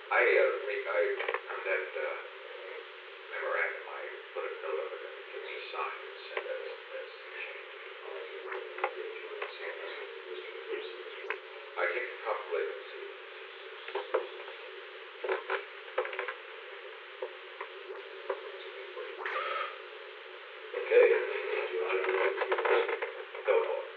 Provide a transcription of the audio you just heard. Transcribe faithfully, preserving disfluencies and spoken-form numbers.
I, uh, think I, on that, uh, memorandum, I put a note of it that the kids are signed and said that's, that's the change. I think probably, let's see. Okay. Do you want to? No, no,